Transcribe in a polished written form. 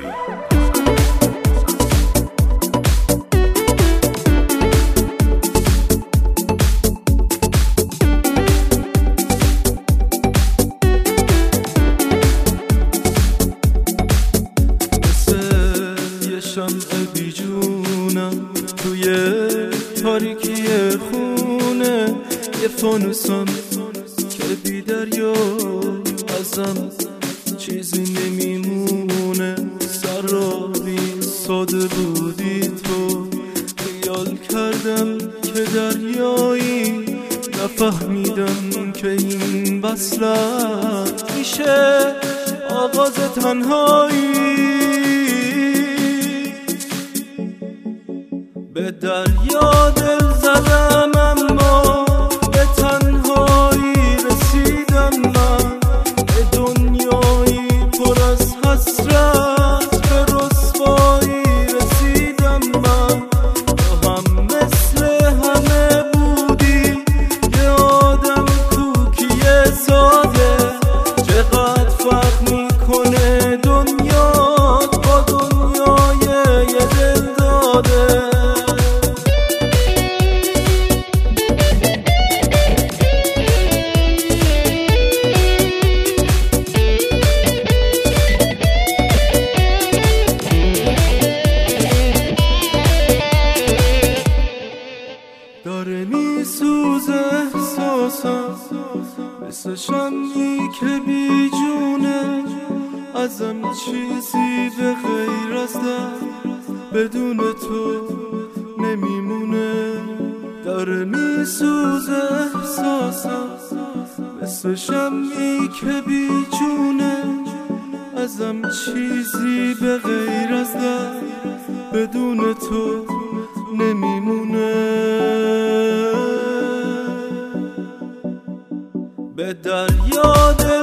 شمع بیجونم توی تاریکی خونه، یه فانوسم که بی دریا ازم چیزی نمیمونه. سرابی ساده بودی تو، خیال کردم که دریایی، نفهمیدم که این وصلت میشه آغاز تنهایی. به دریا دل زدم اما به تنهایی رسیدم من، به دنیایی پر از حسرت، به رسوایی رسیدم من. تو هم مثل همه بودی، یه آدم کوکی ساده، چقدر فرق میکنه دنیات با دنیای یه دل داده. داره میسوزه احساسم مثل شمعی که بی جونه، ازم چیزی به غیر از درد بدون تو نمیمونه. داره میسوزه احساسم مثل شمعی که بی جونه، ازم چیزی به غیر از درد بدون تو نمیمونه. به دریا دل